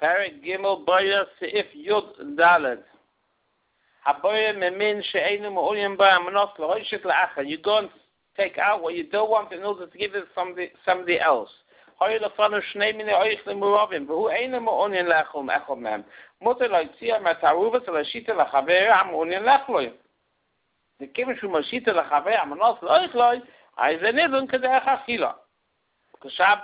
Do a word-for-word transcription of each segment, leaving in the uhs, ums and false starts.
Perek Gimel Boya Seif Yud Daled. Haboya Memin She'enu Ma'ulim Ba Manos L'Hoishit L'Acha. You go and take out what you don't want in order to give it to somebody, somebody else. Hoy Lefanu Shnei Mini Oich L'Muravim. V'hu Einu Ma'ulim L'Echol M'Echol Mem. Mutter Loitzia Mataruva L'Shita L'Chaver Ha'Ma'ulim L'Echloi. The Kivin Shu L'Shita L'Chaver Ha'Manos L'Oichloi. Aize Nidun K'derech Achila. What's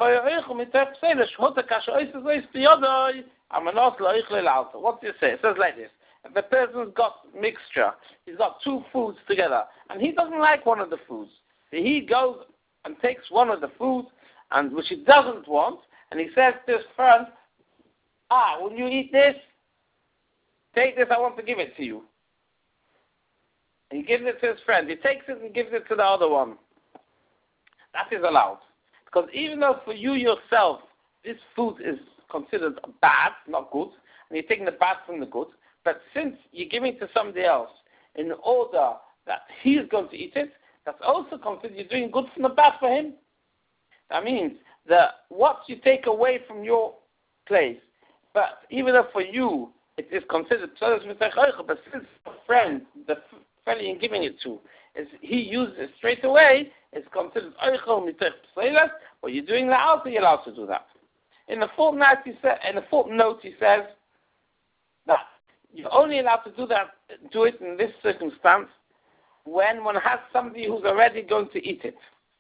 it say? It says like this. If the person's got mixture, he's got two foods together, and he doesn't like one of the foods. So he goes and takes one of the foods, and which he doesn't want, and he says to his friend, ah, will you eat this? Take this, I want to give it to you. And he gives it to his friend. He takes it and gives it to the other one. That is allowed. Because even though for you yourself, this food is considered bad, not good, and you're taking the bad from the good, but since you're giving it to somebody else in order that he's going to eat it, that's also considered you're doing good from the bad for him. That means that what you take away from your place, but even though for you it is considered, but since the friend, the fellow you're giving it to, is he uses it straight away, it's considered oichel mitech pseilas. What you're doing now, so you're allowed to do that. In the footnote, he said, in the footnote, he says that you're only allowed to do that, do it in this circumstance when one has somebody who's already going to eat it.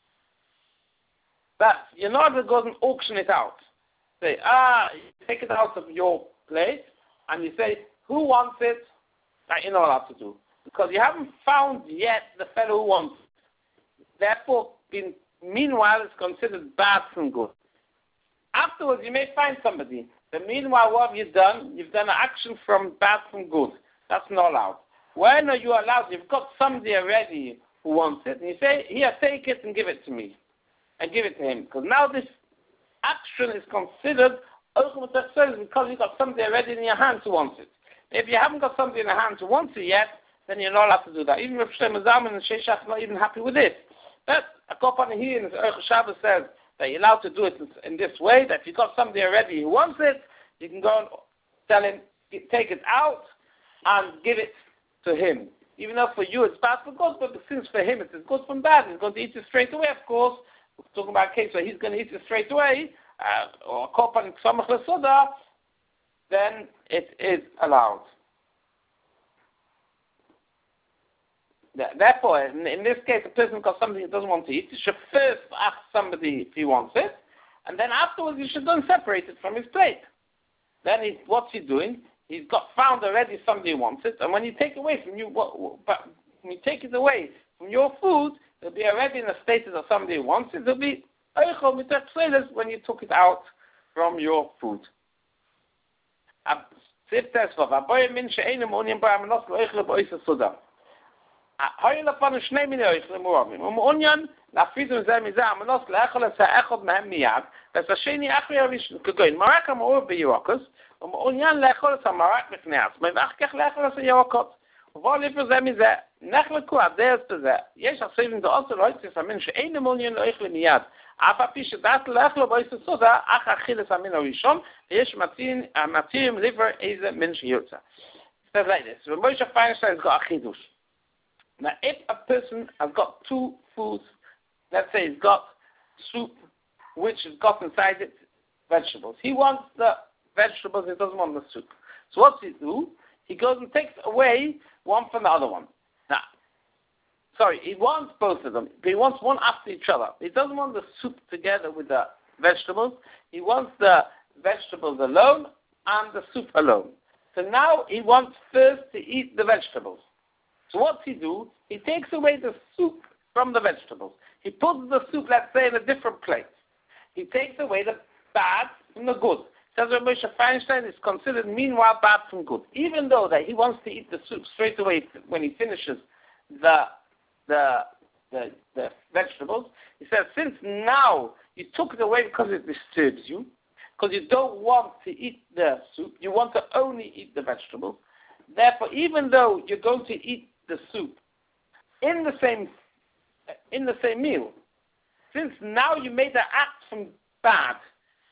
But you're not going to go and auction it out. Say, ah, you take it out of your plate, and you say, who wants it? That you're not allowed to do. Because you haven't found yet the fellow who wants it. Therefore, been, meanwhile, it's considered bad from good. Afterwards, you may find somebody. But meanwhile, what have you done? You've done an action from bad from good. That's not allowed. When are you allowed? You've got somebody already who wants it, and you say, here, take it and give it to me. And give it to him. Because now this action is considered because you've got somebody already in your hands who wants it. If you haven't got somebody in your hands who wants it yet, then you're not allowed to do that. Even if Shlomo Zalman and Sheshach are not even happy with it. But a Kopan here in the Orchos Shabbos says that you're allowed to do it in this way, that if you've got somebody already who wants it, you can go and tell him, take it out and give it to him. Even though for you it's bad for good, but since for him it is good from bad, he's going to eat it straight away, of course. We're talking about a case where he's going to eat it straight away, uh, or a Kopan Samach Lesoda, then it is allowed. Therefore, in, in this case, a person got something he doesn't want to eat. He should first ask somebody if he wants it, and then afterwards he should go and separate it from his plate. Then he, what's he doing? He's got found already somebody who wants it, and when you take away from you, what, what, when you take it away from your food, it'll be already in a status of somebody who wants it. It'll be when you took it out from your food. Hoy lefanu shnei mini oichlei muravim. U'ma'unyan lafrizim zeh mizeh amanos le'echol es ha'echod mehem miyad v'es ha'sheni achri harishon k'goyin marak ha'ma'ur b'yirakos u'ma'unyan le'echol es ha'marak b'fnei atzmai v'achkech le'echol es ha'yirakot ובואו לפרזם מזה, נחלקו הדרך בזה, יש עכשיו דעות לא יצא שאין מעוניין לאכול מיד, אף על פי שדעת לאכול באיזה סודה, אך אכיל את המין הראשון, ויש מתירים ליבר איזה מין שיוצא. Says like this, when Moshe Feinstein has got a chidush. Now, if a person has got two foods, let's say he's got soup, which has got inside it vegetables. He wants the vegetables, he doesn't want the soup. So what's he do? He goes and takes away one from the other one. Now, sorry, he wants both of them, but he wants one after each other. He doesn't want the soup together with the vegetables. He wants the vegetables alone and the soup alone. So now he wants first to eat the vegetables. So what's he do? He takes away the soup from the vegetables. He puts the soup, let's say, in a different plate. He takes away the bad from the good. Says Rabbi Moshe Feinstein is considered meanwhile bad from good, even though that he wants to eat the soup straight away when he finishes the the the, the vegetables. He says, since now you took it away because it disturbs you, because you don't want to eat the soup, you want to only eat the vegetables. Therefore, even though you're going to eat the soup in the same in the same meal, since now you made the act from bad,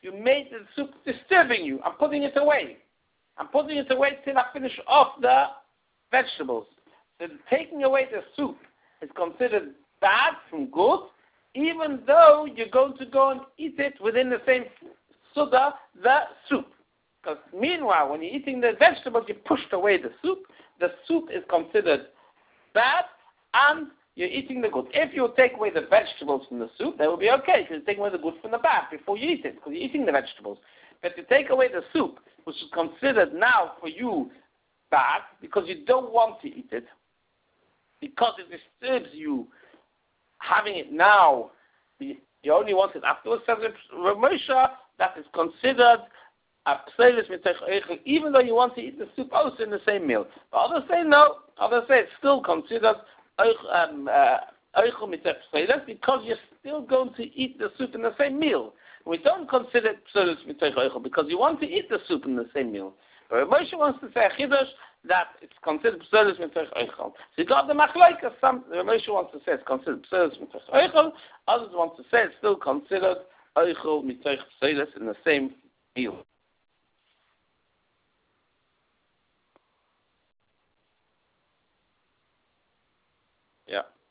you made the soup disturbing you. I'm putting it away. I'm putting it away till I finish off the vegetables. So taking away the soup is considered bad from good, even though you're going to go and eat it within the same suda, the soup. Because meanwhile, when you're eating the vegetables, you pushed away the soup. The soup is considered bad, and you're eating the good. If you take away the vegetables from the soup, that will be okay, because you're taking away the good from the bad before you eat it, because you're eating the vegetables. But to take away the soup, which is considered now for you bad, because you don't want to eat it, because it disturbs you having it now, you only want it afterwards, says Rav Moshe, that is considered a pseilus mitech eichel, even though you want to eat the soup also in the same meal. But others say no, others say it's still considered eichel mitech pseilus, because you're still going to eat the soup in the same meal. We don't consider it pseilus mitech eichel, because you want to eat the soup in the same meal. But Rav Moshe wants to say a chiddush that it's considered pseilus mitech eichel. So you got the machlokes. Some Rav Moshe wants to say it's considered pseilus mitech eichel. Others want to say it's still considered eichel mitech pseilus in the same meal. Yeah.